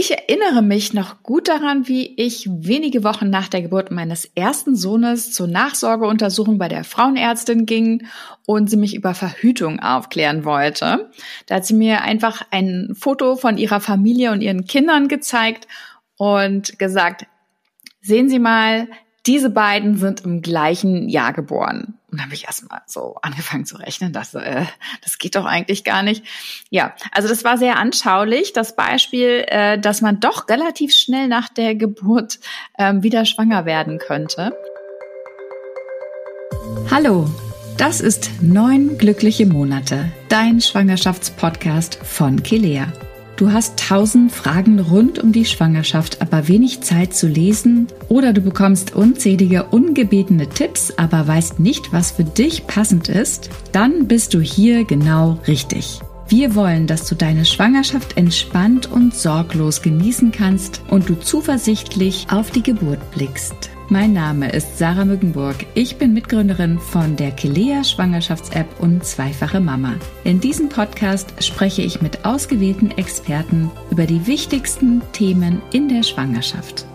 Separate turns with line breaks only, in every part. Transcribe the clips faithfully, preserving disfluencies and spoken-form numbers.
Ich erinnere mich noch gut daran, wie ich wenige Wochen nach der Geburt meines ersten Sohnes zur Nachsorgeuntersuchung bei der Frauenärztin ging und sie mich über Verhütung aufklären wollte. Da hat sie mir einfach ein Foto von ihrer Familie und ihren Kindern gezeigt und gesagt, sehen Sie mal, diese beiden sind im gleichen Jahr geboren. Und dann habe ich erstmal so angefangen zu rechnen, dass äh, das geht doch eigentlich gar nicht. Ja, also das war sehr anschaulich, das Beispiel, äh, dass man doch relativ schnell nach der Geburt äh, wieder schwanger werden könnte.
Hallo, das ist Neun glückliche Monate, dein Schwangerschaftspodcast von Kelea. Du hast tausend Fragen rund um die Schwangerschaft, aber wenig Zeit zu lesen, oder du bekommst unzählige ungebetene Tipps, aber weißt nicht, was für dich passend ist? Dann bist du hier genau richtig. Wir wollen, dass du deine Schwangerschaft entspannt und sorglos genießen kannst und du zuversichtlich auf die Geburt blickst. Mein Name ist Sarah Mückenburg. Ich bin Mitgründerin von der Kelea Schwangerschafts-App und zweifache Mama. In diesem Podcast spreche ich mit ausgewählten Experten über die wichtigsten Themen in der Schwangerschaft.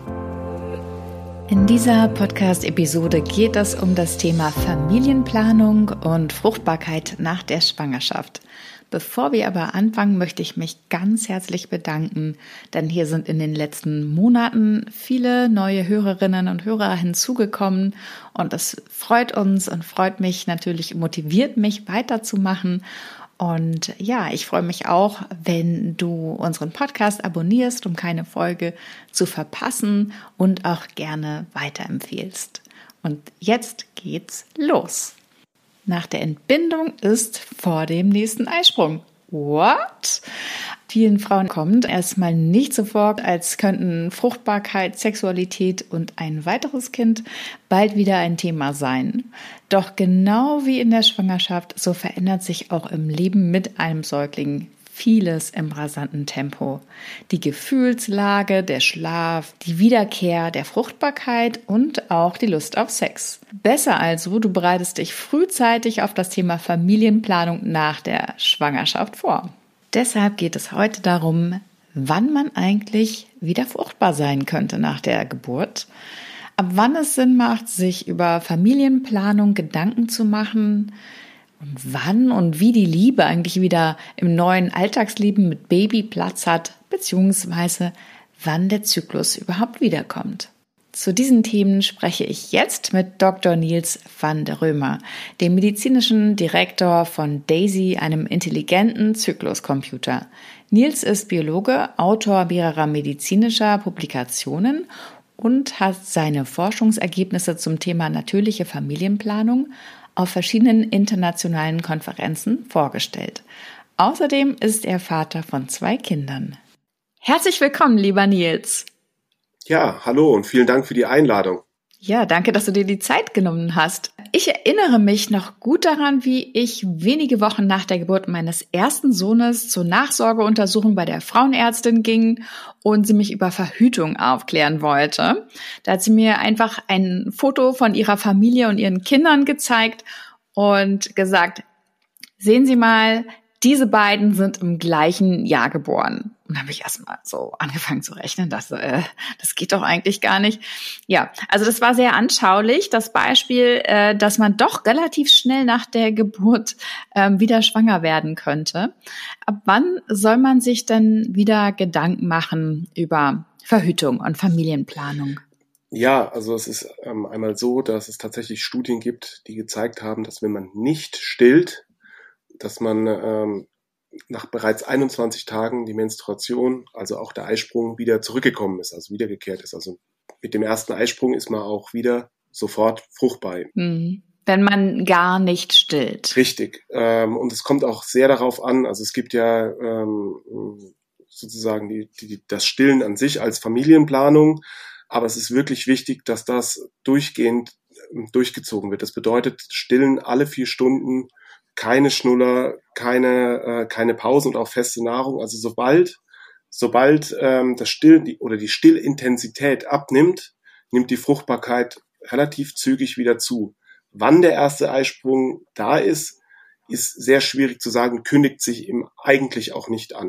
In dieser Podcast-Episode geht es um das Thema Familienplanung und Fruchtbarkeit nach der Schwangerschaft. Bevor wir aber anfangen, möchte ich mich ganz herzlich bedanken, denn hier sind in den letzten Monaten viele neue Hörerinnen und Hörer hinzugekommen und es freut uns und freut mich natürlich, motiviert mich weiterzumachen. Und ja, ich freue mich auch, wenn du unseren Podcast abonnierst, um keine Folge zu verpassen und auch gerne weiterempfehlst. Und jetzt geht's los. Nach der Entbindung ist vor dem nächsten Eisprung. What? Vielen Frauen kommt erstmal nicht so vor, als könnten Fruchtbarkeit, Sexualität und ein weiteres Kind bald wieder ein Thema sein. Doch genau wie in der Schwangerschaft, so verändert sich auch im Leben mit einem Säugling vieles im rasanten Tempo. Die Gefühlslage, der Schlaf, die Wiederkehr der Fruchtbarkeit und auch die Lust auf Sex. Besser also, du bereitest dich frühzeitig auf das Thema Familienplanung nach der Schwangerschaft vor. Deshalb geht es heute darum, wann man eigentlich wieder fruchtbar sein könnte nach der Geburt. Ab wann es Sinn macht, sich über Familienplanung Gedanken zu machen, und wann und wie die Liebe eigentlich wieder im neuen Alltagsleben mit Baby Platz hat, beziehungsweise wann der Zyklus überhaupt wiederkommt. Zu diesen Themen spreche ich jetzt mit Doktor Niels van der Römer, dem medizinischen Direktor von Daisy, einem intelligenten Zykluscomputer. Niels ist Biologe, Autor mehrerer medizinischer Publikationen und hat seine Forschungsergebnisse zum Thema natürliche Familienplanung auf verschiedenen internationalen Konferenzen vorgestellt. Außerdem ist er Vater von zwei Kindern. Herzlich willkommen, lieber Niels.
Ja, hallo und vielen Dank für die Einladung.
Ja, danke, dass du dir die Zeit genommen hast. Ich erinnere mich noch gut daran, wie ich wenige Wochen nach der Geburt meines ersten Sohnes zur Nachsorgeuntersuchung bei der Frauenärztin ging und sie mich über Verhütung aufklären wollte. Da hat sie mir einfach ein Foto von ihrer Familie und ihren Kindern gezeigt und gesagt, sehen Sie mal, diese beiden sind im gleichen Jahr geboren. Und dann habe ich erstmal so angefangen zu rechnen, dass äh, das geht doch eigentlich gar nicht. Ja, also das war sehr anschaulich, das Beispiel, äh, dass man doch relativ schnell nach der Geburt äh, wieder schwanger werden könnte. Ab wann soll man sich denn wieder Gedanken machen über Verhütung und Familienplanung?
Ja, also es ist ähm, einmal so, dass es tatsächlich Studien gibt, die gezeigt haben, dass wenn man nicht stillt, dass man ähm, nach bereits einundzwanzig Tagen die Menstruation, also auch der Eisprung, wieder zurückgekommen ist, also wiedergekehrt ist. Also mit dem ersten Eisprung ist man auch wieder sofort fruchtbar.
Mhm. Wenn man gar nicht stillt.
Richtig. Ähm, und es kommt auch sehr darauf an, also es gibt ja ähm, sozusagen die, die, das Stillen an sich als Familienplanung, aber es ist wirklich wichtig, dass das durchgehend durchgezogen wird. Das bedeutet, Stillen alle vier Stunden, keine Schnuller, keine äh, keine Pausen und auch feste Nahrung. Also sobald sobald ähm, das Still die, oder die Stillintensität abnimmt, nimmt die Fruchtbarkeit relativ zügig wieder zu. Wann der erste Eisprung da ist, ist sehr schwierig zu sagen, kündigt sich ihm eigentlich auch nicht an.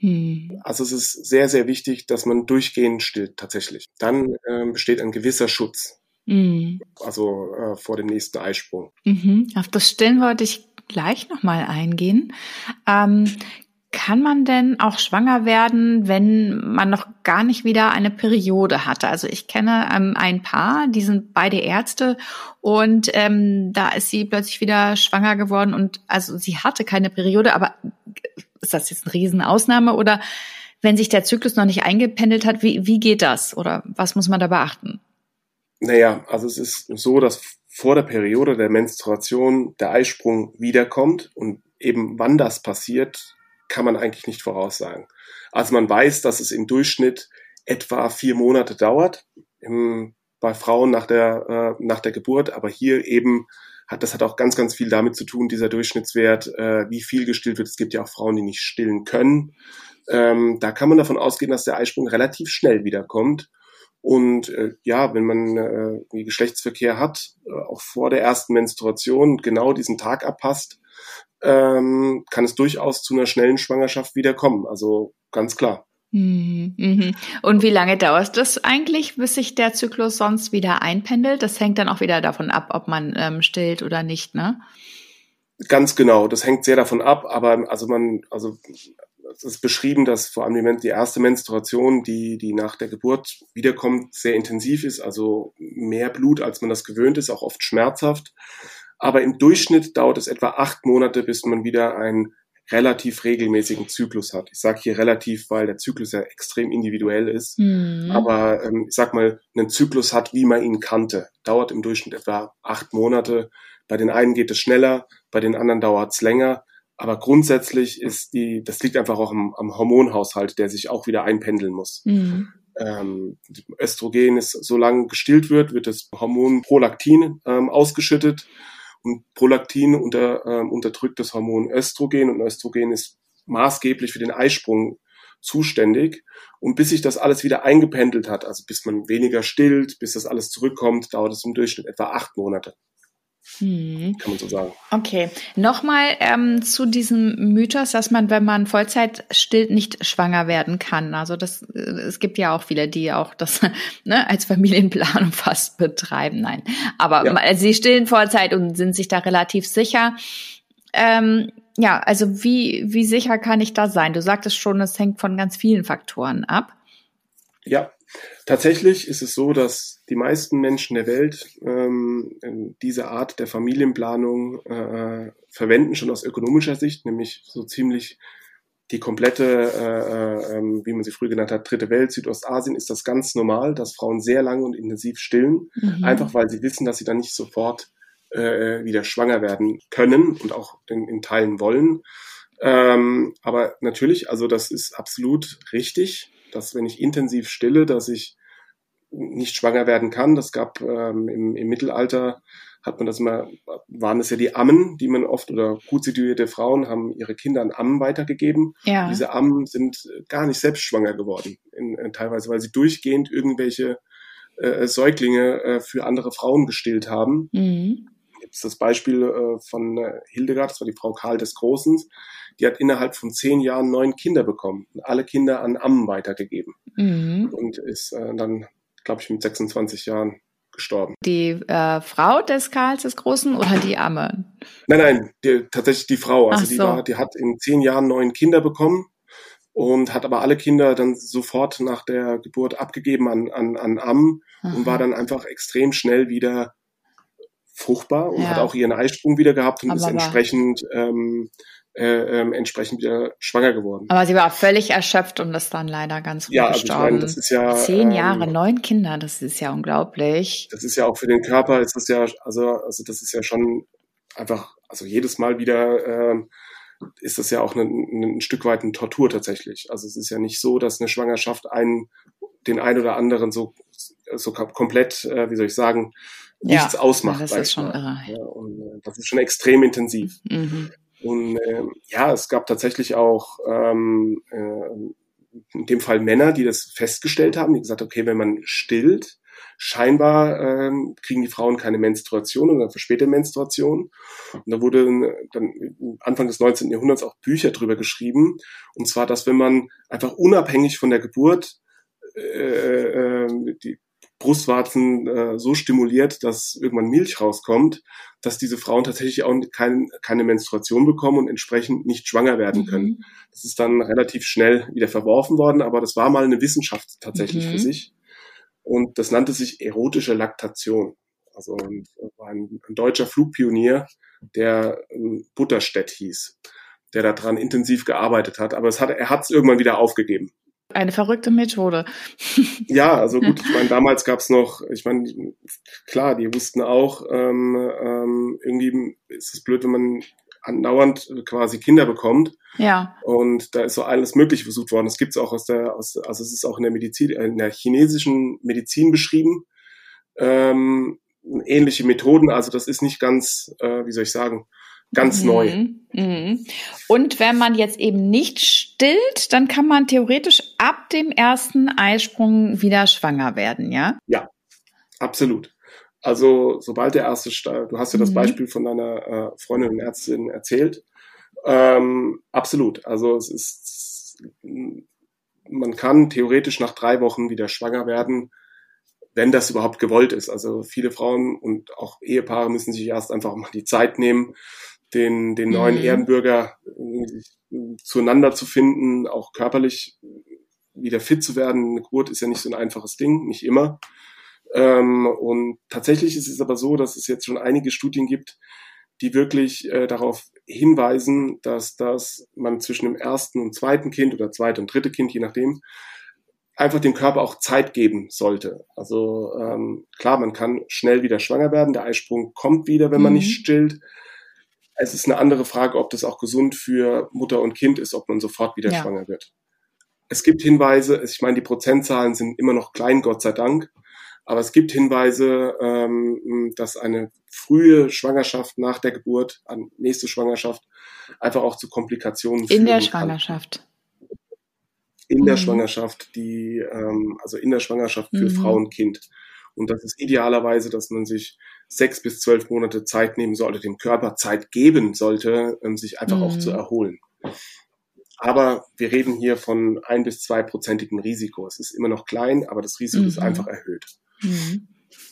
Hm.
Also es ist sehr, sehr wichtig, dass man durchgehend stillt tatsächlich. Dann ähm, besteht ein gewisser Schutz,
Hm.
also äh, vor dem nächsten Eisprung.
Mhm. Auf das Stillen wollte ich gleich nochmal eingehen. Ähm, kann man denn auch schwanger werden, wenn man noch gar nicht wieder eine Periode hatte? Also ich kenne ähm, ein Paar, die sind beide Ärzte und ähm, da ist sie plötzlich wieder schwanger geworden und also sie hatte keine Periode, aber ist das jetzt eine Riesenausnahme oder wenn sich der Zyklus noch nicht eingependelt hat, wie, wie geht das oder was muss man da beachten?
Naja, also es ist so, dass vor der Periode der Menstruation der Eisprung wiederkommt und eben wann das passiert, kann man eigentlich nicht voraussagen. Also man weiß, dass es im Durchschnitt etwa vier Monate dauert im, bei Frauen nach der, äh, nach der Geburt, aber hier eben hat das hat auch ganz, ganz viel damit zu tun, dieser Durchschnittswert, äh, wie viel gestillt wird. Es gibt ja auch Frauen, die nicht stillen können. Ähm, da kann man davon ausgehen, dass der Eisprung relativ schnell wiederkommt. Und äh, ja, wenn man äh, Geschlechtsverkehr hat, äh, auch vor der ersten Menstruation genau diesen Tag abpasst, ähm, kann es durchaus zu einer schnellen Schwangerschaft wieder kommen. Also ganz klar.
Mhm, mhm. Und wie lange dauert das eigentlich, bis sich der Zyklus sonst wieder einpendelt? Das hängt dann auch wieder davon ab, ob man ähm, stillt oder nicht, ne?
Ganz genau. Das hängt sehr davon ab. Aber also man, also es ist beschrieben, dass vor allem die, die erste Menstruation, die, die nach der Geburt wiederkommt, sehr intensiv ist. Also mehr Blut, als man das gewöhnt ist, auch oft schmerzhaft. Aber im Durchschnitt dauert es etwa acht Monate, bis man wieder einen relativ regelmäßigen Zyklus hat. Ich sage hier relativ, weil der Zyklus ja extrem individuell ist. Mhm. Aber ähm, ich sag mal, einen Zyklus hat, wie man ihn kannte. Dauert im Durchschnitt etwa acht Monate. Bei den einen geht es schneller, bei den anderen dauert es länger. Aber grundsätzlich ist die, das liegt einfach auch am, am Hormonhaushalt, der sich auch wieder einpendeln muss. Mhm. Ähm, Östrogen ist, solange gestillt wird, wird das Hormon Prolaktin ähm, ausgeschüttet. Und Prolaktin unter, ähm, unterdrückt das Hormon Östrogen und Östrogen ist maßgeblich für den Eisprung zuständig. Und bis sich das alles wieder eingependelt hat, also bis man weniger stillt, bis das alles zurückkommt, dauert es im Durchschnitt etwa acht Monate. Hm. Kann man so sagen.
Okay, nochmal ähm, zu diesem Mythos, dass man, wenn man Vollzeit stillt, nicht schwanger werden kann. Also das, es gibt ja auch viele, die auch das ne, als Familienplanung fast betreiben. Nein, aber ja. Sie stillen Vollzeit und sind sich da relativ sicher. Ähm, ja, also wie wie sicher kann ich da sein? Du sagtest schon, es hängt von ganz vielen Faktoren ab.
Ja, tatsächlich ist es so, dass die meisten Menschen der Welt ähm, diese Art der Familienplanung äh, verwenden, schon aus ökonomischer Sicht, nämlich so ziemlich die komplette, äh, äh, wie man sie früher genannt hat, dritte Welt, Südostasien, ist das ganz normal, dass Frauen sehr lange und intensiv stillen, mhm. einfach weil sie wissen, dass sie dann nicht sofort äh, wieder schwanger werden können und auch in, in Teilen wollen. Ähm, aber natürlich, also das ist absolut richtig, dass wenn ich intensiv stille, dass ich nicht schwanger werden kann. Das gab ähm, im, im Mittelalter, hat man das immer, waren es ja die Ammen, die man oft, oder gut situierte Frauen haben ihre Kinder an Ammen weitergegeben. Ja. Diese Ammen sind gar nicht selbst schwanger geworden, in, in, teilweise, weil sie durchgehend irgendwelche äh, Säuglinge äh, für andere Frauen gestillt haben. Mhm. Jetzt das Beispiel äh, von äh, Hildegard, das war die Frau Karl des Großen, die hat innerhalb von zehn Jahren neun Kinder bekommen, alle Kinder an Ammen weitergegeben mhm. und ist äh, dann, glaube ich, mit sechsundzwanzig Jahren gestorben.
Die äh, Frau des Karls des Großen oder die Amme?
Nein, nein, die, tatsächlich die Frau. Also so. die war, die hat in zehn Jahren neun Kinder bekommen und hat aber alle Kinder dann sofort nach der Geburt abgegeben an, an, an Ammen Aha. und war dann einfach extrem schnell wieder fruchtbar und ja. hat auch ihren Eisprung wieder gehabt und aber ist entsprechend ähm, äh, ähm, entsprechend wieder schwanger geworden.
Aber sie war völlig erschöpft und ist dann leider ganz früh
ja,
gestorben.
Also ich meine, das ist ja
Zehn Jahre, ähm, neun Kinder, das ist ja unglaublich.
Das ist ja auch für den Körper, ist das ja, also also das ist ja schon einfach, also jedes Mal wieder ähm, ist das ja auch ein, ein Stück weit eine Tortur tatsächlich. Also es ist ja nicht so, dass eine Schwangerschaft einen, den einen oder anderen so so komplett, äh, wie soll ich sagen, nichts ja, ausmacht.
Ja, das ist schon irre.
Ja, und äh, das ist schon extrem intensiv. Mhm. Und äh, ja, es gab tatsächlich auch ähm, äh, in dem Fall Männer, die das festgestellt haben, die gesagt haben, okay, wenn man stillt, scheinbar ähm, kriegen die Frauen keine Menstruation oder verspätete Menstruation. Und da wurde dann Anfang des neunzehnten Jahrhunderts auch Bücher drüber geschrieben. Und zwar, dass wenn man einfach unabhängig von der Geburt äh, äh, die Brustwarzen äh, so stimuliert, dass irgendwann Milch rauskommt, dass diese Frauen tatsächlich auch kein, keine Menstruation bekommen und entsprechend nicht schwanger werden können. Mhm. Das ist dann relativ schnell wieder verworfen worden, aber das war mal eine Wissenschaft tatsächlich mhm. für sich. Und das nannte sich erotische Laktation. Also ein, ein, ein deutscher Flugpionier, der ähm, Butterstedt hieß, der daran intensiv gearbeitet hat. Aber es hat, er hat es irgendwann wieder aufgegeben.
Eine verrückte Methode.
Ja, also gut, ich meine, damals gab's noch, ich meine, klar, die wussten auch, ähm, ähm, irgendwie ist es blöd, wenn man andauernd quasi Kinder bekommt.
Ja.
Und da ist so alles Mögliche versucht worden. Das gibt's auch aus der, aus, also es ist auch in der Medizin, in der chinesischen Medizin beschrieben. Ähm, ähnliche Methoden, also das ist nicht ganz, äh, wie soll ich sagen, ganz mhm. neu.
Mhm. Und wenn man jetzt eben nicht stillt, dann kann man theoretisch ab dem ersten Eisprung wieder schwanger werden, ja?
Ja, absolut. Also sobald der erste, Sta- du hast ja das mhm. Beispiel von deiner äh, Freundin und Ärztin erzählt, ähm, absolut. Also es ist, man kann theoretisch nach drei Wochen wieder schwanger werden, wenn das überhaupt gewollt ist. Also viele Frauen und auch Ehepaare müssen sich erst einfach mal die Zeit nehmen, den, den neuen mhm. Erdenbürger zueinander zu finden, auch körperlich wieder fit zu werden. Eine Geburt ist ja nicht so ein einfaches Ding, nicht immer. Ähm, und tatsächlich ist es aber so, dass es jetzt schon einige Studien gibt, die wirklich äh, darauf hinweisen, dass das man zwischen dem ersten und zweiten Kind oder zweite und dritte Kind, je nachdem, einfach dem Körper auch Zeit geben sollte. Also ähm, klar, man kann schnell wieder schwanger werden, der Eisprung kommt wieder, wenn man mhm. nicht stillt. Es ist eine andere Frage, ob das auch gesund für Mutter und Kind ist, ob man sofort wieder ja. schwanger wird. Es gibt Hinweise, ich meine, die Prozentzahlen sind immer noch klein, Gott sei Dank, aber es gibt Hinweise, ähm, dass eine frühe Schwangerschaft nach der Geburt, an nächste Schwangerschaft, einfach auch zu Komplikationen führen
kann. In der
kann.
Schwangerschaft.
In
mhm.
der Schwangerschaft, die, ähm, also in der Schwangerschaft für mhm. Frau und Kind. Und das ist idealerweise, dass man sich sechs bis zwölf Monate Zeit nehmen sollte, dem Körper Zeit geben sollte, um sich einfach mhm. auch zu erholen. Aber wir reden hier von ein bis zwei prozentigem Risiko. Es ist immer noch klein, aber das Risiko mhm. ist einfach erhöht.
Mhm.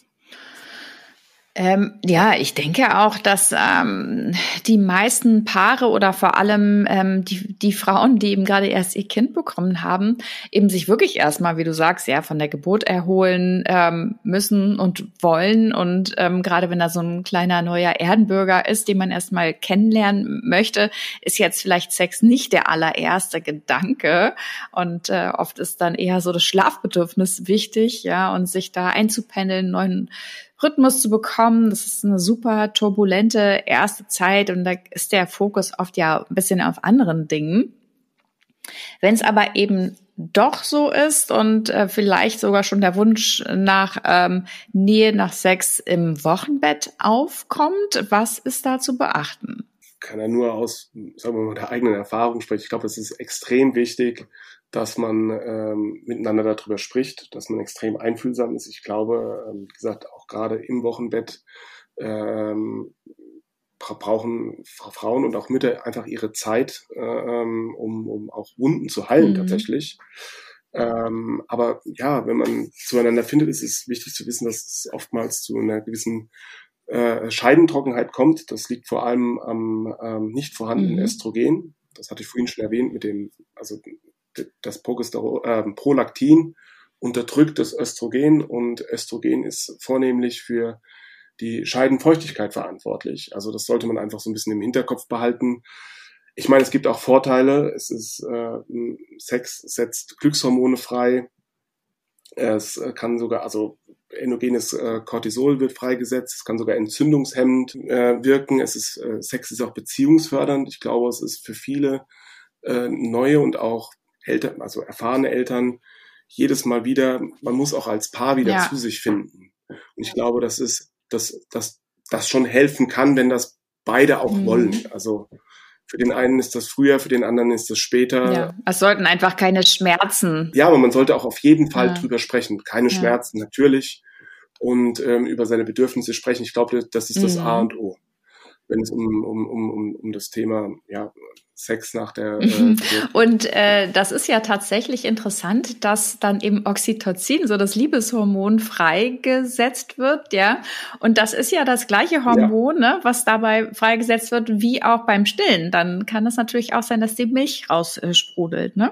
Ähm, ja, ich denke auch, dass ähm, die meisten Paare oder vor allem ähm, die, die Frauen, die eben gerade erst ihr Kind bekommen haben, eben sich wirklich erstmal, wie du sagst, ja, von der Geburt erholen ähm, müssen und wollen. Und ähm, gerade wenn da so ein kleiner neuer Erdenbürger ist, den man erstmal kennenlernen möchte, ist jetzt vielleicht Sex nicht der allererste Gedanke. Und äh, oft ist dann eher so das Schlafbedürfnis wichtig, ja, und sich da einzupendeln, neuen Rhythmus zu bekommen. Das ist eine super turbulente erste Zeit und da ist der Fokus oft ja ein bisschen auf anderen Dingen. Wenn es aber eben doch so ist und äh, vielleicht sogar schon der Wunsch nach ähm, Nähe, nach Sex im Wochenbett aufkommt, was ist da zu beachten?
Ich kann ja nur aus, sagen wir mal, der eigenen Erfahrung sprechen. Ich glaube, es ist extrem wichtig, dass man ähm, miteinander darüber spricht, dass man extrem einfühlsam ist. Ich glaube, ähm, wie gesagt, auch gerade im Wochenbett ähm, brauchen Frauen und auch Mütter einfach ihre Zeit, ähm, um, um auch Wunden zu heilen mhm. tatsächlich. Ähm, aber ja, wenn man zueinander findet, ist es wichtig zu wissen, dass es oftmals zu einer gewissen äh, Scheidentrockenheit kommt. Das liegt vor allem am ähm, nicht vorhandenen mhm. Östrogen. Das hatte ich vorhin schon erwähnt mit dem, also das Progesteron, äh, Prolaktin unterdrückt das Östrogen und Östrogen ist vornehmlich für die Scheidenfeuchtigkeit verantwortlich. Also das sollte man einfach so ein bisschen im Hinterkopf behalten. Ich meine, es gibt auch Vorteile. Es ist äh, Sex setzt Glückshormone frei. Es kann sogar, also endogenes äh, Cortisol wird freigesetzt. Es kann sogar entzündungshemmend äh, wirken. Es ist äh, Sex ist auch beziehungsfördernd. Ich glaube, es ist für viele äh, neue und auch Eltern, also erfahrene Eltern, jedes Mal wieder, man muss auch als Paar wieder ja. zu sich finden. Und ich glaube, das ist, dass das, das schon helfen kann, wenn das beide auch mhm. wollen. Also für den einen ist das früher, für den anderen ist das später.
Ja, es sollten einfach keine Schmerzen.
Ja, aber man sollte auch auf jeden Fall ja. drüber sprechen. Keine ja. Schmerzen, natürlich. und ähm, über seine Bedürfnisse sprechen. Ich glaube, das ist das mhm. A und O, wenn es um, um, um, um das Thema ja, Sex nach der äh,
Und äh, das ist ja tatsächlich interessant, dass dann eben Oxytocin, so das Liebeshormon, freigesetzt wird, ja. Und das ist ja das gleiche Hormon, ja. ne, was dabei freigesetzt wird, wie auch beim Stillen. Dann kann es natürlich auch sein, dass die Milch raussprudelt, ne?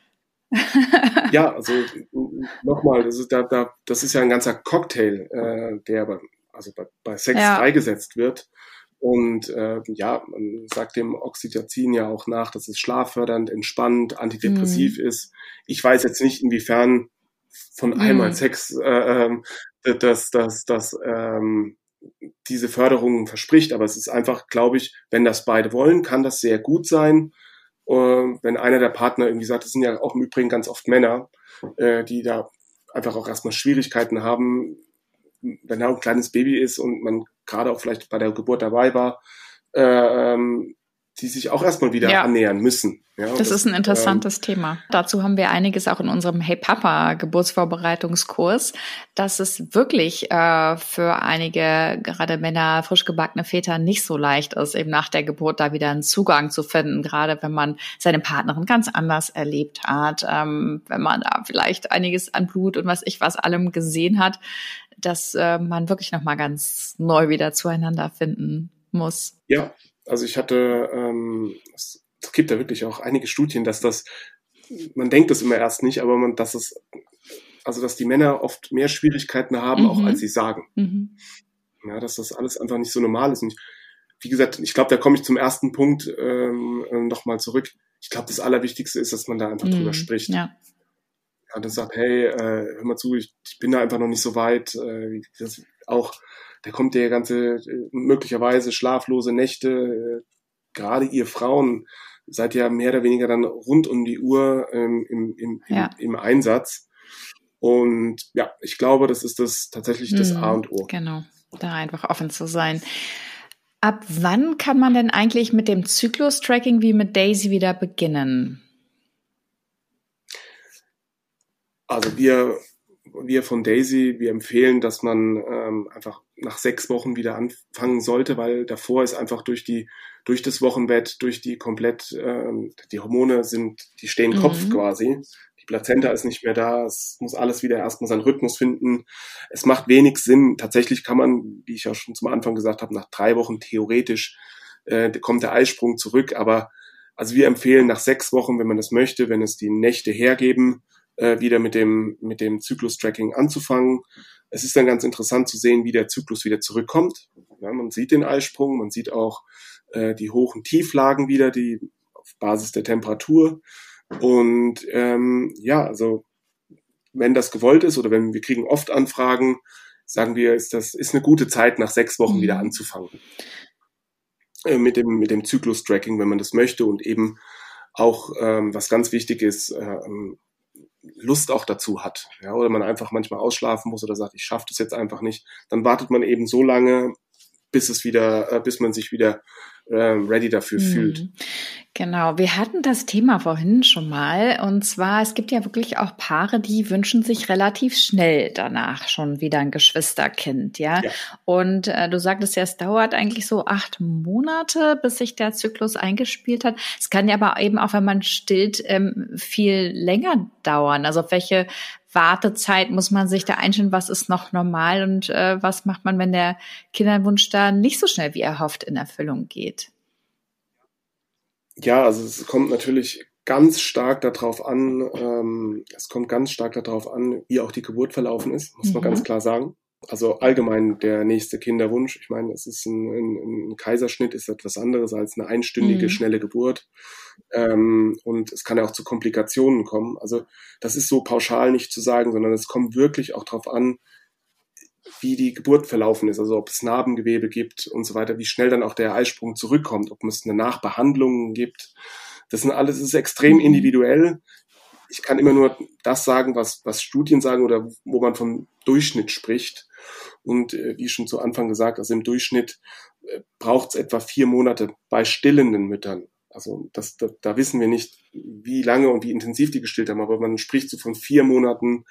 Ja, also nochmal, das ist, da, da, das ist ja ein ganzer Cocktail, äh, der bei, also bei, bei Sex ja. freigesetzt wird. Und äh, ja, man sagt dem Oxytocin ja auch nach, dass es schlaffördernd, entspannt, antidepressiv mm. ist. Ich weiß jetzt nicht, inwiefern von mm. einmal Sex äh, dass das, das, ähm, diese Förderung verspricht, aber es ist einfach, glaube ich, wenn das beide wollen, kann das sehr gut sein. Äh, wenn einer der Partner irgendwie sagt, das sind ja auch im Übrigen ganz oft Männer, äh, die da einfach auch erstmal Schwierigkeiten haben, wenn da ein kleines Baby ist und man gerade auch vielleicht bei der Geburt dabei war, äh, ähm, die sich auch erstmal wieder ja. annähern müssen. Ja,
das, das ist ein interessantes ähm, Thema. Dazu haben wir einiges auch in unserem Hey Papa Geburtsvorbereitungskurs, dass es wirklich äh, für einige, gerade Männer, frisch gebackene Väter, nicht so leicht ist, eben nach der Geburt da wieder einen Zugang zu finden, gerade wenn man seine Partnerin ganz anders erlebt hat, ähm, wenn man da vielleicht einiges an Blut und was ich was allem gesehen hat, dass äh, man wirklich nochmal ganz neu wieder zueinander finden muss.
Ja, also ich hatte, ähm, es, es gibt da wirklich auch einige Studien, dass das, man denkt das immer erst nicht, aber man, dass es, also dass die Männer oft mehr Schwierigkeiten haben, mhm. auch als sie sagen. Mhm. Ja, dass das alles einfach nicht so normal ist. Und ich, wie gesagt, ich glaube, da komme ich zum ersten Punkt ähm, nochmal zurück. Ich glaube, das Allerwichtigste ist, dass man da einfach mhm. drüber spricht. Ja. Ja, dann sagt, hey, äh, hör mal zu, ich, ich bin da einfach noch nicht so weit. Äh, das auch, da kommt der ganze, äh, möglicherweise schlaflose Nächte. Äh, gerade ihr Frauen seid ja mehr oder weniger dann rund um die Uhr ähm, im, im, im, ja. im Einsatz. Und ja, ich glaube, das ist das tatsächlich das mhm, A und O.
Genau, da einfach offen zu sein. Ab wann kann man denn eigentlich mit dem Zyklus-Tracking wie mit Daisy wieder beginnen?
Also wir, wir von Daisy, wir empfehlen, dass man ähm, einfach nach sechs Wochen wieder anfangen sollte, weil davor ist einfach durch die, durch das Wochenbett, durch die komplett, ähm, die Hormone sind, die stehen mhm. Kopf quasi. Die Plazenta ist nicht mehr da. Es muss alles wieder erstmal seinen Rhythmus finden. Es macht wenig Sinn. Tatsächlich kann man, wie ich ja schon zum Anfang gesagt habe, nach drei Wochen theoretisch äh, kommt der Eisprung zurück. Aber also wir empfehlen nach sechs Wochen, wenn man das möchte, wenn es die Nächte hergeben, wieder mit dem mit dem Zyklus-Tracking anzufangen. Es ist dann ganz interessant zu sehen, wie der Zyklus wieder zurückkommt. Ja, man sieht den Eisprung, man sieht auch äh, die hohen Tieflagen wieder, die auf Basis der Temperatur. Und ähm, ja, also wenn das gewollt ist oder wenn wir kriegen oft Anfragen, sagen wir, ist das ist eine gute Zeit, nach sechs Wochen mhm. wieder anzufangen äh, mit dem mit dem Zyklus-Tracking, wenn man das möchte und eben auch ähm, was ganz wichtig ist. Äh, Lust auch dazu hat, ja, oder man einfach manchmal ausschlafen muss oder sagt, ich schaffe das jetzt einfach nicht, dann wartet man eben so lange, bis es wieder, äh, bis man sich wieder äh, ready dafür mhm. fühlt.
Genau, wir hatten das Thema vorhin schon mal und zwar, es gibt ja wirklich auch Paare, die wünschen sich relativ schnell danach schon wieder ein Geschwisterkind, ja. ja. Und äh, du sagtest ja, es dauert eigentlich so acht Monate, bis sich der Zyklus eingespielt hat. Es kann ja aber eben auch, wenn man stillt, ähm, viel länger dauern. Also auf welche Wartezeit muss man sich da einstellen, was ist noch normal und äh, was macht man, wenn der Kinderwunsch da nicht so schnell wie erhofft in Erfüllung geht?
Ja, also es kommt natürlich ganz stark darauf an, ähm, es kommt ganz stark darauf an, wie auch die Geburt verlaufen ist, muss man mhm. ganz klar sagen. Also allgemein der nächste Kinderwunsch, ich meine, es ist ein, ein, ein Kaiserschnitt, ist etwas anderes als eine einstündige, mhm. schnelle Geburt. Ähm, und es kann ja auch zu Komplikationen kommen. Also das ist so pauschal nicht zu sagen, sondern es kommt wirklich auch darauf an, wie die Geburt verlaufen ist, also ob es Narbengewebe gibt und so weiter, wie schnell dann auch der Eisprung zurückkommt, ob es eine Nachbehandlung gibt. Das sind alles, das ist extrem individuell. Ich kann immer nur das sagen, was, was Studien sagen oder wo man vom Durchschnitt spricht. Und äh, wie schon zu Anfang gesagt, also im Durchschnitt äh, braucht es etwa vier Monate bei stillenden Müttern. Also das, da, da wissen wir nicht, wie lange und wie intensiv die gestillt haben, aber man spricht so von vier Monaten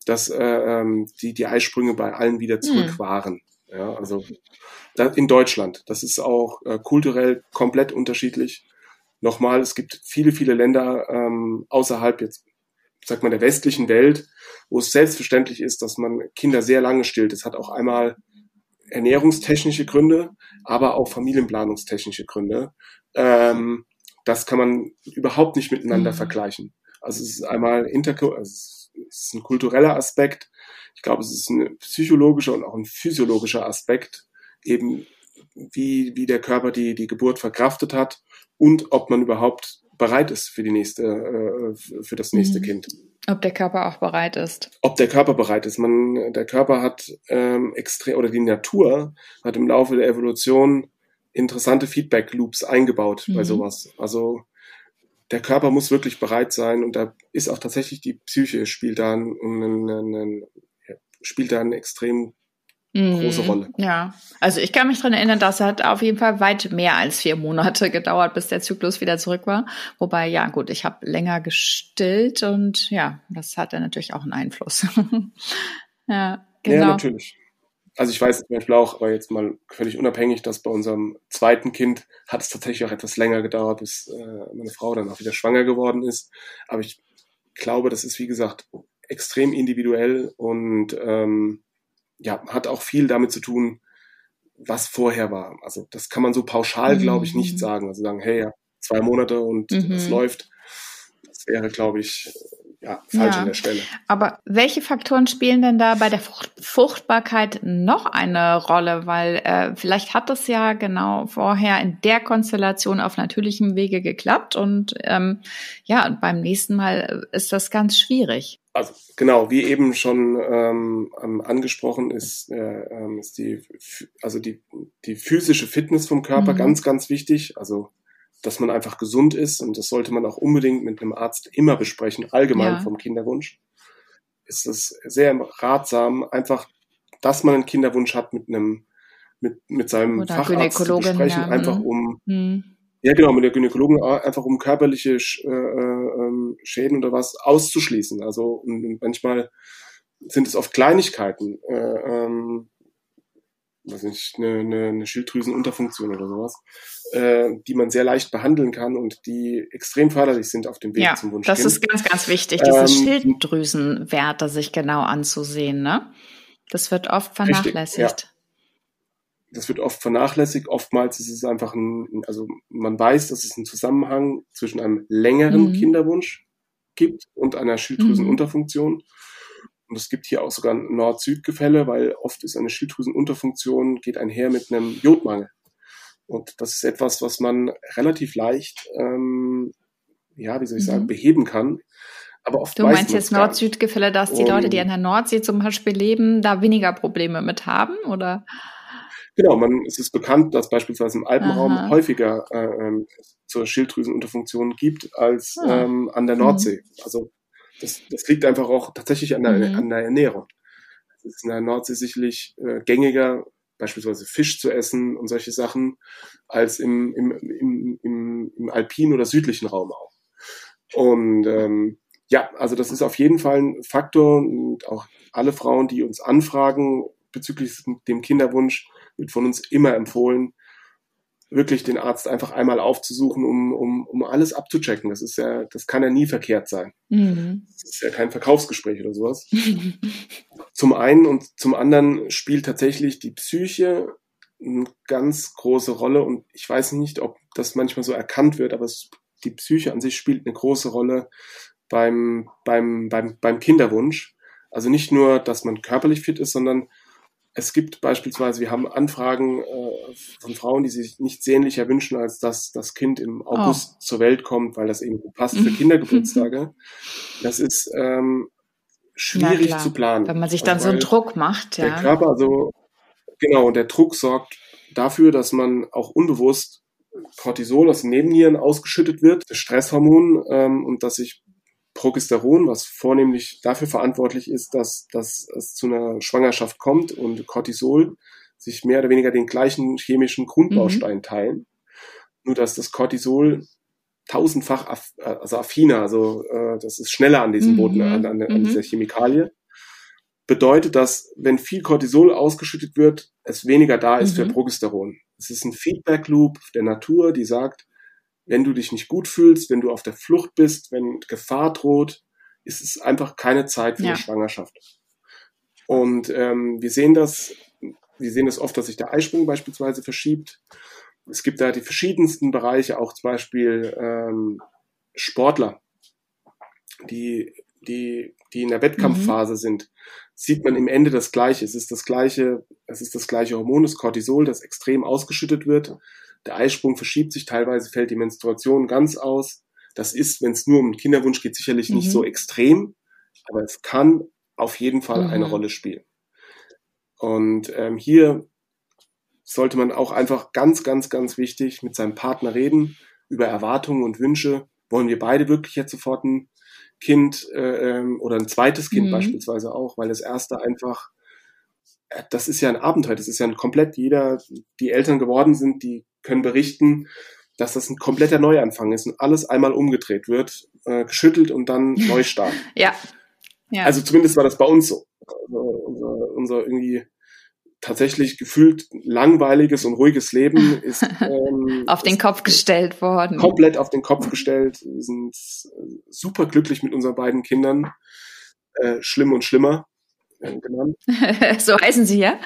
dass äh, ähm, die, die Eisprünge bei allen wieder zurück mhm. waren. Ja, also das in Deutschland. Das ist auch äh, kulturell komplett unterschiedlich. Nochmal, es gibt viele, viele Länder ähm, außerhalb jetzt, sag mal, der westlichen Welt, wo es selbstverständlich ist, dass man Kinder sehr lange stillt. Es hat auch einmal ernährungstechnische Gründe, aber auch familienplanungstechnische Gründe. Ähm, das kann man überhaupt nicht miteinander mhm. vergleichen. Also es ist einmal inter, also es ist ein kultureller Aspekt. Ich glaube, es ist ein psychologischer und auch ein physiologischer Aspekt, eben wie, wie der Körper die, die Geburt verkraftet hat und ob man überhaupt bereit ist für die nächste, äh, für das nächste mhm. Kind.
Ob der Körper auch bereit ist.
Ob der Körper bereit ist. Man, der Körper hat ähm, extrem, oder die Natur hat im Laufe der Evolution interessante Feedback-Loops eingebaut mhm. bei sowas. Also der Körper muss wirklich bereit sein und da ist auch tatsächlich die Psyche spielt da einen, einen, einen, spielt da eine extrem große Rolle.
Ja, also ich kann mich daran erinnern, das hat auf jeden Fall weit mehr als vier Monate gedauert, bis der Zyklus wieder zurück war. Wobei, ja gut, ich habe länger gestillt und ja, das hat dann natürlich auch einen Einfluss. Ja, genau.
Ja, natürlich. Also ich weiß zum Beispiel auch, aber jetzt mal völlig unabhängig, dass bei unserem zweiten Kind hat es tatsächlich auch etwas länger gedauert, bis äh, meine Frau dann auch wieder schwanger geworden ist. Aber ich glaube, das ist, wie gesagt, extrem individuell und ähm, ja, hat auch viel damit zu tun, was vorher war. Also das kann man so pauschal, glaube ich, nicht sagen. Also sagen, hey, ja, zwei Monate und
mhm.
es läuft. Das wäre, glaube ich, ja, falsch
ja.
an der Stelle.
Aber welche Faktoren spielen denn da bei der Frucht- Fruchtbarkeit noch eine Rolle? Weil äh, vielleicht hat das ja genau vorher in der Konstellation auf natürlichem Wege geklappt und ähm, ja, beim nächsten Mal ist das ganz schwierig.
Also genau, wie eben schon ähm, angesprochen ist, äh, ist die, also die, die physische Fitness vom Körper mhm. ganz, ganz wichtig. Also dass man einfach gesund ist und das sollte man auch unbedingt mit einem Arzt immer besprechen, allgemein ja. vom Kinderwunsch. Ist es sehr ratsam, einfach, dass man einen Kinderwunsch hat, mit einem, mit, mit seinem
Oder
Facharzt zu besprechen,
ja.
einfach um,
mhm.
ja genau, mit der Gynäkologin einfach um körperliche Sch, äh, Schäden oder was auszuschließen. Also und manchmal sind es oft Kleinigkeiten, äh, ähm, weiß nicht, eine, eine, eine Schilddrüsenunterfunktion oder sowas, äh, die man sehr leicht behandeln kann und die extrem förderlich sind auf dem Weg
ja,
zum Wunschkind.
Das ist ganz, ganz wichtig, diese ähm, Schilddrüsenwerte sich genau anzusehen, ne? Das wird oft vernachlässigt.
Richtig, ja. Das wird oft vernachlässigt. Oftmals ist es einfach ein, also man weiß, dass es einen Zusammenhang zwischen einem längeren mhm. Kinderwunsch gibt und einer Schilddrüsenunterfunktion. Mhm. Und es gibt hier auch sogar ein Nord-Süd-Gefälle, weil oft ist eine Schilddrüsenunterfunktion, geht einher mit einem Jodmangel. Und das ist etwas, was man relativ leicht, ähm, ja, wie soll ich sagen, mhm. beheben kann. Aber oft
du meinst jetzt Nord-Süd-Gefälle, dass die Leute, die an der Nordsee zum Beispiel leben, da weniger Probleme mit haben, oder?
Genau, man, es ist bekannt, dass beispielsweise im Alpenraum Aha. häufiger äh, zur Schilddrüsenunterfunktion gibt als ah. ähm, an der Nordsee. Mhm. Also Das, das liegt einfach auch tatsächlich an der, mhm. an der Ernährung. Es ist in der Nordsee sicherlich äh, gängiger, beispielsweise Fisch zu essen und solche Sachen, als im, im, im, im, im alpinen oder südlichen Raum auch. Und ähm, ja, also das ist auf jeden Fall ein Faktor und auch alle Frauen, die uns anfragen bezüglich dem Kinderwunsch, wird von uns immer empfohlen, wirklich den Arzt einfach einmal aufzusuchen, um, um, um alles abzuchecken. Das ist ja, das kann ja nie verkehrt sein. Mhm. Das ist ja kein Verkaufsgespräch oder sowas. Zum einen und zum anderen spielt tatsächlich die Psyche eine ganz große Rolle und ich weiß nicht, ob das manchmal so erkannt wird, aber es, die Psyche an sich spielt eine große Rolle beim, beim, beim, beim Kinderwunsch. Also nicht nur, dass man körperlich fit ist, sondern es gibt beispielsweise, wir haben Anfragen äh, von Frauen, die sich nichts sehnlicher wünschen, als dass das Kind im August oh. zur Welt kommt, weil das eben passt für Kindergeburtstage. Das ist ähm, schwierig zu planen.
Wenn man sich dann also, so einen Druck macht, ja.
Der Körper, also genau, der Druck sorgt dafür, dass man auch unbewusst Cortisol aus den Nebennieren ausgeschüttet wird, das Stresshormon, ähm, und dass sich Progesteron, was vornehmlich dafür verantwortlich ist, dass, dass es zu einer Schwangerschaft kommt und Cortisol sich mehr oder weniger den gleichen chemischen Grundbaustein mhm. teilen. Nur, dass das Cortisol tausendfach aff, also affiner, also äh, das ist schneller an diesem Boden, mhm. an, an, an dieser Chemikalie. bedeutet, dass wenn viel Cortisol ausgeschüttet wird, es weniger da ist
Mhm.
für Progesteron. Es ist ein Feedback-Loop der Natur, die sagt, wenn du dich nicht gut fühlst, wenn du auf der Flucht bist, wenn Gefahr droht, ist es einfach keine Zeit für
Ja.
eine Schwangerschaft. Und ähm, wir sehen das, wir sehen das oft, dass sich der Eisprung beispielsweise verschiebt. Es gibt da die verschiedensten Bereiche, auch zum Beispiel ähm, Sportler, die, die, die in der Wettkampfphase mhm. sind, sieht man im Ende das Gleiche. Es ist das gleiche, es ist das gleiche Hormon, das Cortisol, das extrem ausgeschüttet wird. Der Eisprung verschiebt sich, teilweise fällt die Menstruation ganz aus. Das ist, wenn es nur um den Kinderwunsch geht, sicherlich mhm. nicht so extrem, aber es kann auf jeden Fall mhm. eine Rolle spielen. Und ähm, hier sollte man auch einfach ganz, ganz, ganz wichtig mit seinem Partner reden über Erwartungen und Wünsche. Wollen wir beide wirklich jetzt sofort ein Kind äh, oder ein zweites Kind mhm. beispielsweise auch, weil das erste einfach, das ist ja ein Abenteuer, das ist ja ein komplett, jeder, die Eltern geworden sind, die können berichten, dass das ein kompletter Neuanfang ist und alles einmal umgedreht wird, äh, geschüttelt und dann Neustart.
Ja. ja.
Also zumindest war das bei uns so. Also unser, unser irgendwie tatsächlich gefühlt langweiliges und ruhiges Leben ist ähm,
auf den
ist
Kopf gestellt worden.
Komplett auf den Kopf gestellt. Wir sind super glücklich mit unseren beiden Kindern. Äh, schlimm und schlimmer äh, genannt.
So heißen sie, ja?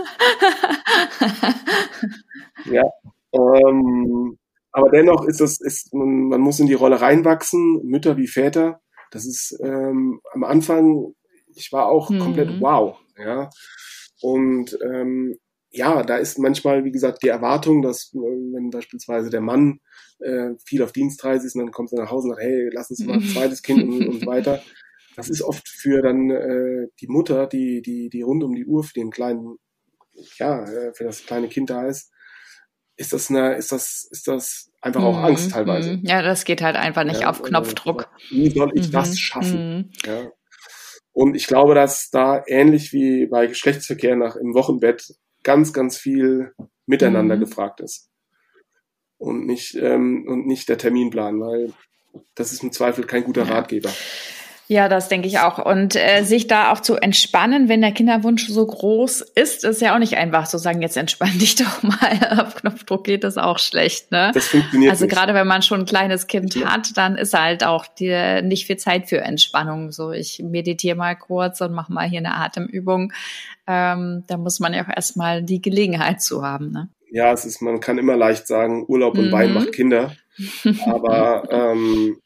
Ja. Ähm, aber dennoch ist es, ist, man, man muss in die Rolle reinwachsen, Mütter wie Väter. Das ist ähm, am Anfang, ich war auch hm. komplett wow, ja. Und ähm, ja, da ist manchmal, wie gesagt, die Erwartung, dass äh, wenn beispielsweise der Mann äh, viel auf Dienstreise ist und dann kommt er nach Hause und sagt, hey, lass uns mal ein zweites Kind und, und so weiter. Das ist oft für dann äh, die Mutter, die die die rund um die Uhr für den kleinen, ja, äh, für das kleine Kind da ist, ist das eine, ist das, ist das einfach auch Angst teilweise.
Ja, das geht halt einfach nicht ja, auf Knopfdruck.
Wie soll ich mhm. das schaffen? Mhm. Ja. Und ich glaube, dass da ähnlich wie bei Geschlechtsverkehr nach im Wochenbett ganz, ganz viel miteinander mhm. gefragt ist. Und nicht, ähm, und nicht der Terminplan, weil das ist im Zweifel kein guter ja. Ratgeber.
Ja, das denke ich auch. Und äh, sich da auch zu entspannen, wenn der Kinderwunsch so groß ist, ist ja auch nicht einfach zu sagen, jetzt entspann dich doch mal. Auf Knopfdruck geht das auch schlecht, ne?
Das funktioniert
Also
nicht.
Gerade wenn man schon ein kleines Kind ja. hat, dann ist halt auch die, nicht viel Zeit für Entspannung. So, ich meditiere mal kurz und mache mal hier eine Atemübung. Ähm, da muss man ja auch erstmal die Gelegenheit zu haben, ne?
Ja, es ist, man kann immer leicht sagen, Urlaub und mhm. Wein macht Kinder. Aber ähm,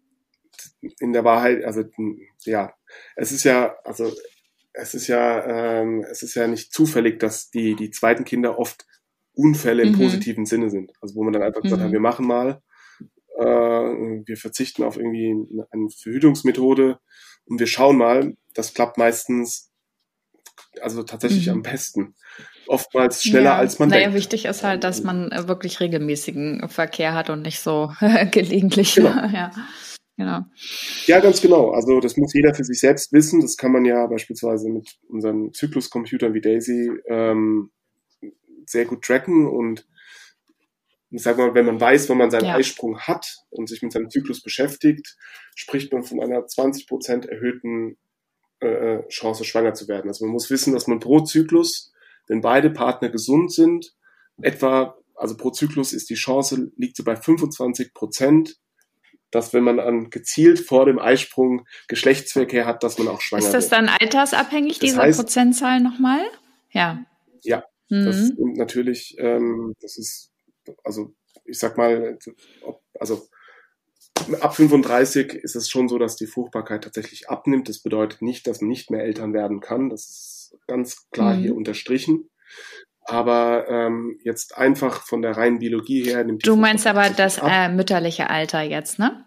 in der Wahrheit, also ja, es ist ja, also es ist ja, ähm, es ist ja nicht zufällig, dass die die zweiten Kinder oft Unfälle im mhm. positiven Sinne sind. Also wo man dann einfach gesagt mhm. hat, wir machen mal, äh, wir verzichten auf irgendwie eine Verhütungsmethode und wir schauen mal. Das klappt meistens, also tatsächlich mhm. am besten. Oftmals schneller
ja.
als man
naja,
denkt.
Wichtig ist halt, dass man wirklich regelmäßigen Verkehr hat und nicht so gelegentlich.
Genau.
ja. Genau.
Ja, ganz genau. Also das muss jeder für sich selbst wissen. Das kann man ja beispielsweise mit unseren Zykluscomputern wie Daisy ähm, sehr gut tracken. Und ich sag mal, wenn man weiß, wann man seinen ja. Eisprung hat und sich mit seinem Zyklus beschäftigt, spricht man von einer zwanzig Prozent erhöhten äh, Chance, schwanger zu werden. Also man muss wissen, dass man pro Zyklus, wenn beide Partner gesund sind, etwa, also pro Zyklus ist die Chance, liegt so bei fünfundzwanzig Prozent, dass wenn man an gezielt vor dem Eisprung Geschlechtsverkehr hat, dass man auch schwanger wird.
Ist das dann altersabhängig,
das
diese
heißt,
Prozentzahl nochmal? Ja.
Ja, mhm. das ist natürlich, ähm, das ist, also ich sag mal, also ab fünfunddreißig ist es schon so, dass die Fruchtbarkeit tatsächlich abnimmt. Das bedeutet nicht, dass man nicht mehr Eltern werden kann. Das ist ganz klar mhm. hier unterstrichen. Aber ähm, jetzt einfach von der reinen Biologie her nimmt die
Du meinst aber das
ab.
äh, mütterliche Alter jetzt, ne?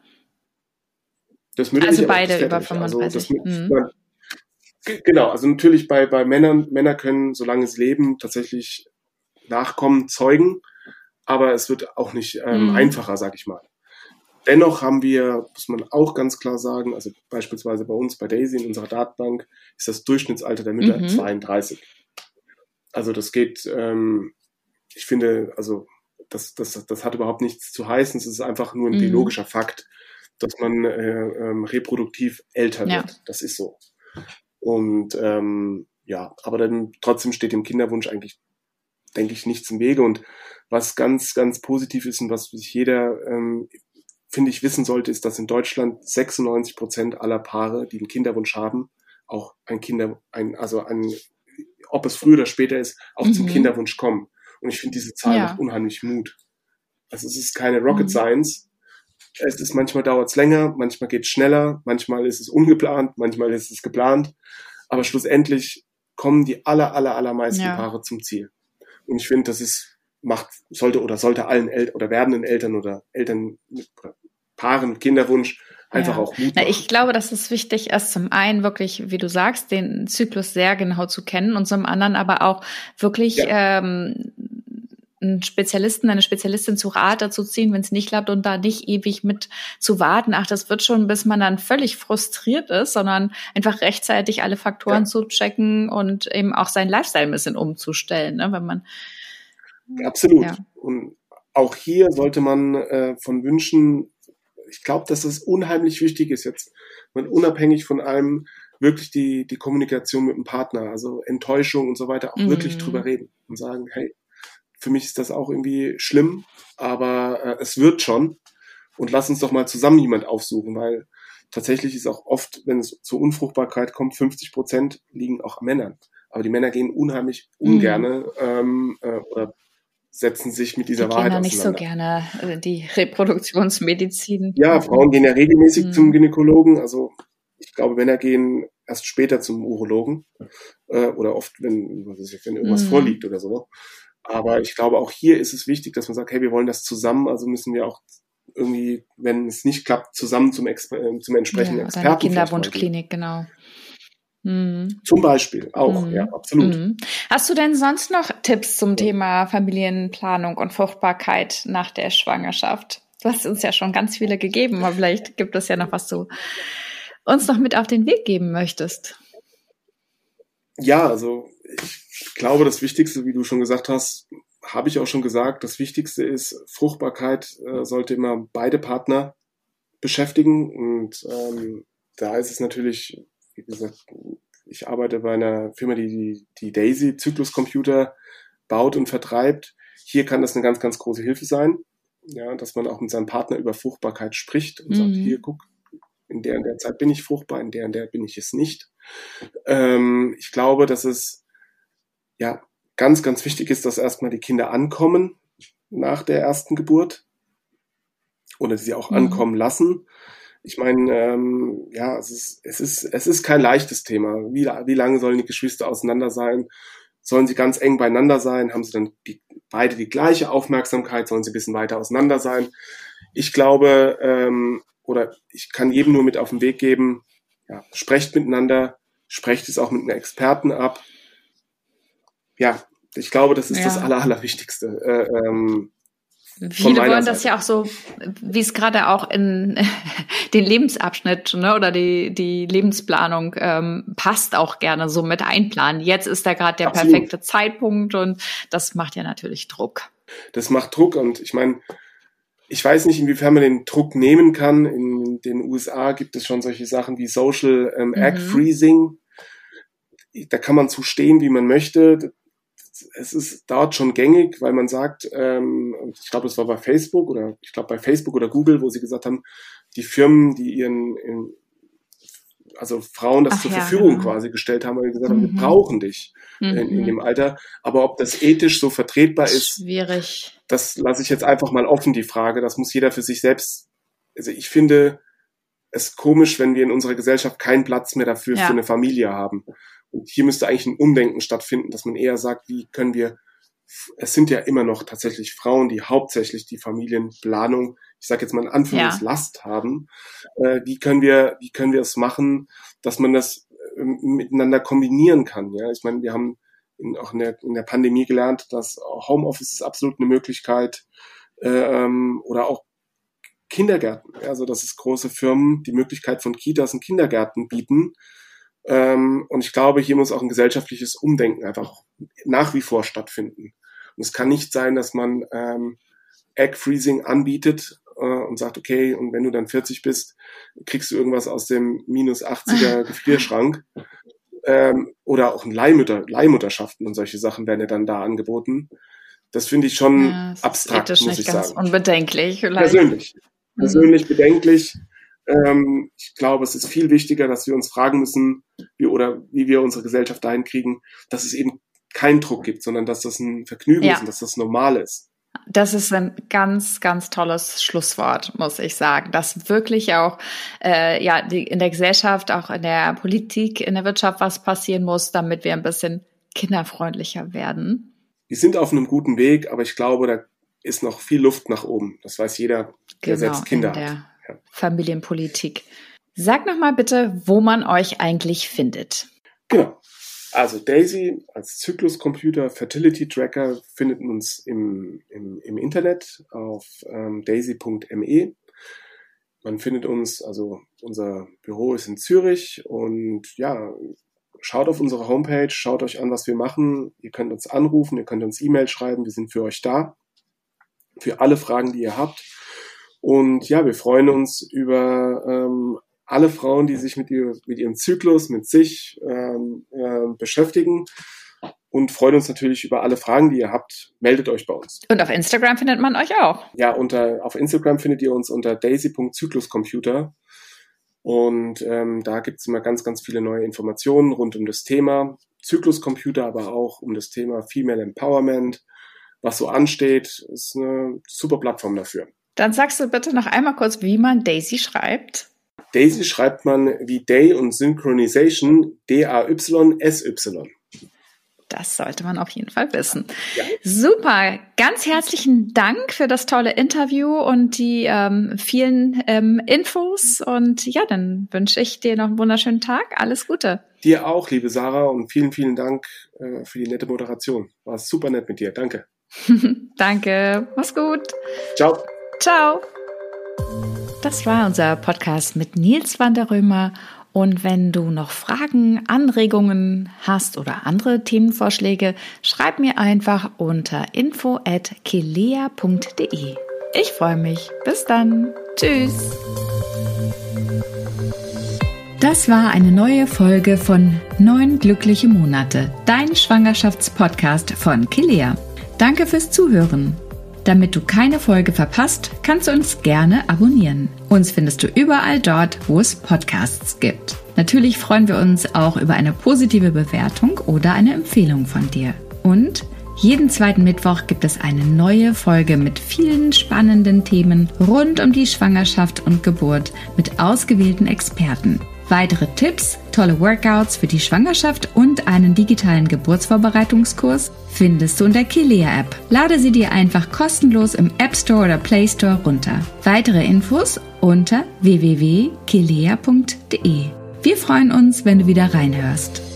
Das mütterliche,
also beide
das
über fünfunddreißig.
Also das, mhm. man, genau, also natürlich bei bei Männern, Männer können, solange sie leben, tatsächlich Nachkommen zeugen, aber es wird auch nicht ähm, mhm. einfacher, sag ich mal. Dennoch haben wir, muss man auch ganz klar sagen, also beispielsweise bei uns, bei Daisy in unserer Datenbank, ist das Durchschnittsalter der Mütter mhm. zweiunddreißig. Also das geht, ähm, ich finde, also das, das, das hat überhaupt nichts zu heißen. Es ist einfach nur ein mhm. biologischer Fakt, dass man äh, ähm, reproduktiv älter
ja.
wird. Das ist so. Und ähm, ja, aber dann trotzdem steht dem Kinderwunsch eigentlich, denke ich, nichts im Wege. Und was ganz, ganz positiv ist und was sich jeder, ähm, finde ich, wissen sollte, ist, dass in Deutschland sechsundneunzig Prozent aller Paare, die einen Kinderwunsch haben, auch ein Kinder, ein, also ein, ob es früher oder später ist, auch mhm. zum Kinderwunsch kommen. Und ich finde diese Zahl
ja.
macht unheimlich Mut. Also es ist keine Rocket mhm. Science. Es ist, manchmal dauert es länger, manchmal geht es schneller, manchmal ist es ungeplant, manchmal ist es geplant. Aber schlussendlich kommen die aller, aller, allermeisten ja. Paare zum Ziel. Und ich finde, das ist, macht, sollte oder sollte allen Eltern oder werdenden Eltern oder Eltern mit Paaren mit Kinderwunsch einfach ja. auch Mut machen.
Na, ich glaube, dass es wichtig ist, zum einen wirklich, wie du sagst, den Zyklus sehr genau zu kennen und zum anderen aber auch wirklich ja. ähm, einen Spezialisten, eine Spezialistin zu Rate zu ziehen, wenn es nicht klappt und da nicht ewig mit zu warten, ach, das wird schon, bis man dann völlig frustriert ist, sondern einfach rechtzeitig alle Faktoren ja. zu checken und eben auch seinen Lifestyle ein bisschen umzustellen, ne, wenn man
Absolut.
Ja.
Und auch hier sollte man äh, von Wünschen, ich glaube, dass das unheimlich wichtig ist jetzt, man unabhängig von allem wirklich die die Kommunikation mit dem Partner, also Enttäuschung und so weiter, auch mhm. wirklich drüber reden und sagen, hey, für mich ist das auch irgendwie schlimm, aber äh, es wird schon und lass uns doch mal zusammen jemand aufsuchen, weil tatsächlich ist auch oft, wenn es zur Unfruchtbarkeit kommt, fünfzig Prozent liegen auch an Männern. Aber die Männer gehen unheimlich ungerne mhm. ähm, äh, oder setzen sich mit dieser
die
Wahrheit
gehen
auseinander.
Nicht so gerne äh, die Reproduktionsmedizin.
Ja, Frauen gehen ja regelmäßig mhm. zum Gynäkologen, also ich glaube, Männer gehen erst später zum Urologen äh, oder oft, wenn, was weiß ich, wenn irgendwas mhm. vorliegt oder so. Aber ich glaube, auch hier ist es wichtig, dass man sagt, hey, wir wollen das zusammen, also müssen wir auch irgendwie, wenn es nicht klappt, zusammen zum, Exper- zum entsprechenden
ja,
Experten.
Oder eine Kinderwunschklinik, genau.
Mhm. Zum Beispiel, auch, mhm. ja, absolut.
Mhm. Hast du denn sonst noch Tipps zum ja. Thema Familienplanung und Fruchtbarkeit nach der Schwangerschaft? Du hast uns ja schon ganz viele gegeben, aber vielleicht gibt es ja noch was, du uns noch mit auf den Weg geben möchtest.
Ja, also ich glaube, das Wichtigste, wie du schon gesagt hast, habe ich auch schon gesagt, das Wichtigste ist, Fruchtbarkeit äh, sollte immer beide Partner beschäftigen und ähm, da ist es natürlich, wie gesagt, ich arbeite bei einer Firma, die die, die Daisy Zykluscomputer baut und vertreibt. Hier kann das eine ganz, ganz große Hilfe sein, ja, dass man auch mit seinem Partner über Fruchtbarkeit spricht und mhm. sagt, hier, guck, in der und der Zeit bin ich fruchtbar, in der und der bin ich es nicht. Ähm, ich glaube, dass es ja ganz, ganz wichtig ist, dass erstmal die Kinder ankommen nach der ersten Geburt oder sie auch mhm. ankommen lassen. Ich meine, ähm, ja, es ist, es ist, es ist kein leichtes Thema. Wie, wie lange sollen die Geschwister auseinander sein? Sollen sie ganz eng beieinander sein? Haben sie dann die, beide die gleiche Aufmerksamkeit? Sollen sie ein bisschen weiter auseinander sein? Ich glaube, ähm, oder ich kann jedem nur mit auf den Weg geben, ja, sprecht miteinander, sprecht es auch mit einem Experten ab. Ja, ich glaube, das ist ja. das Aller, Allerwichtigste. Äh, ähm,
Viele wollen das Seite. ja auch so, wie es gerade auch in den Lebensabschnitt, ne, oder die die Lebensplanung ähm, passt, auch gerne so mit einplanen. Jetzt ist da gerade der Absolut. perfekte Zeitpunkt und das macht ja natürlich Druck.
Das macht Druck und ich meine, ich weiß nicht, inwiefern man den Druck nehmen kann. In den U S A gibt es schon solche Sachen wie Social ähm, Egg mhm. Freezing. Da kann man zu stehen, wie man möchte. Es ist dort schon gängig, weil man sagt, ähm, ich glaube, das war bei Facebook oder ich glaube bei Facebook oder Google, wo sie gesagt haben, die Firmen, die ihren, in, also Frauen das Ach zur ja, Verfügung genau. quasi gestellt haben, weil sie gesagt haben, mhm. wir brauchen dich mhm. in, in dem Alter. Aber ob das ethisch so vertretbar ist,
schwierig.
Das lasse ich jetzt einfach mal offen, die Frage. Das muss jeder für sich selbst. Also ich finde es komisch, wenn wir in unserer Gesellschaft keinen Platz mehr dafür ja. für eine Familie haben. Und hier müsste eigentlich ein Umdenken stattfinden, dass man eher sagt, wie können wir, es sind ja immer noch tatsächlich Frauen, die hauptsächlich die Familienplanung, ich sage jetzt mal in Anführungslast ja. haben. Äh, wie können wir, wie können wir es machen, dass man das äh, miteinander kombinieren kann? Ja, ich meine, wir haben in, auch in der, in der Pandemie gelernt, dass Homeoffice ist absolut eine Möglichkeit, äh, ähm, oder auch Kindergärten. Also, dass es große Firmen die Möglichkeit von Kitas und Kindergärten bieten. Ähm, und ich glaube, hier muss auch ein gesellschaftliches Umdenken einfach nach wie vor stattfinden. Und es kann nicht sein, dass man ähm, Egg Freezing anbietet äh, und sagt, okay, und wenn du dann vierzig bist, kriegst du irgendwas aus dem minus achtziger Gefrierschrank. ähm, oder auch Leihmütter, Leihmutterschaften und solche Sachen werden ja dann da angeboten. Das finde ich schon ja, abstrakt, muss ich
ganz
sagen.
Unbedenklich vielleicht.
Persönlich. Persönlich mhm. bedenklich. Ähm, ich glaube, es ist viel wichtiger, dass wir uns fragen müssen, wie, oder wie wir unsere Gesellschaft dahin kriegen, dass es eben keinen Druck gibt, sondern dass das ein Vergnügen ja. ist und dass das normal ist.
Das ist ein ganz, ganz tolles Schlusswort, muss ich sagen, dass wirklich auch äh, ja die, in der Gesellschaft, auch in der Politik, in der Wirtschaft was passieren muss, damit wir ein bisschen kinderfreundlicher werden.
Wir sind auf einem guten Weg, aber ich glaube, da ist noch viel Luft nach oben. Das weiß jeder, der genau, selbst Kinder
in der
hat. Ja.
Familienpolitik. Sag noch mal bitte, wo man euch eigentlich findet.
Genau. Also Daisy als Zykluscomputer Fertility Tracker findet uns im, im, im Internet auf ähm, daisy punkt me. Man findet uns, also unser Büro ist in Zürich und ja, schaut auf unsere Homepage, schaut euch an, was wir machen. Ihr könnt uns anrufen, ihr könnt uns E-Mail schreiben, wir sind für euch da, für alle Fragen, die ihr habt. Und ja, wir freuen uns über ähm, alle Frauen, die sich mit, ihr, mit ihrem Zyklus, mit sich ähm, äh, beschäftigen und freuen uns natürlich über alle Fragen, die ihr habt. Meldet euch bei uns.
Und auf Instagram findet man euch auch.
Ja, unter, auf Instagram findet ihr uns unter daisy punkt zykluscomputer und ähm, da gibt es immer ganz, ganz viele neue Informationen rund um das Thema Zykluscomputer, aber auch um das Thema Female Empowerment, was so ansteht. Ist eine super Plattform dafür.
Dann sagst du bitte noch einmal kurz, wie man Daisy schreibt.
Daisy schreibt man wie Day und Synchronization D A Y S Y.
Das sollte man auf jeden Fall wissen.
Ja.
Super, ganz herzlichen Dank für das tolle Interview und die ähm, vielen ähm, Infos. Und ja, dann wünsche ich dir noch einen wunderschönen Tag. Alles Gute.
Dir auch, liebe Sarah, und vielen, vielen Dank äh, für die nette Moderation. War super nett mit dir. Danke.
Danke. Mach's gut.
Ciao.
Ciao. Das war unser Podcast mit Nils van der Römer. Und wenn du noch Fragen, Anregungen hast oder andere Themenvorschläge, schreib mir einfach unter info at kelea punkt de. Ich freue mich. Bis dann. Tschüss.
Das war eine neue Folge von Neun glückliche Monate, dein Schwangerschaftspodcast von Kelea. Danke fürs Zuhören. Damit du keine Folge verpasst, kannst du uns gerne abonnieren. Uns findest du überall dort, wo es Podcasts gibt. Natürlich freuen wir uns auch über eine positive Bewertung oder eine Empfehlung von dir. Und jeden zweiten Mittwoch gibt es eine neue Folge mit vielen spannenden Themen rund um die Schwangerschaft und Geburt mit ausgewählten Experten. Weitere Tipps, tolle Workouts für die Schwangerschaft und einen digitalen Geburtsvorbereitungskurs findest du in der Kelea-App. Lade sie dir einfach kostenlos im App Store oder Play Store runter. Weitere Infos unter w w w punkt kelea punkt de. Wir freuen uns, wenn du wieder reinhörst.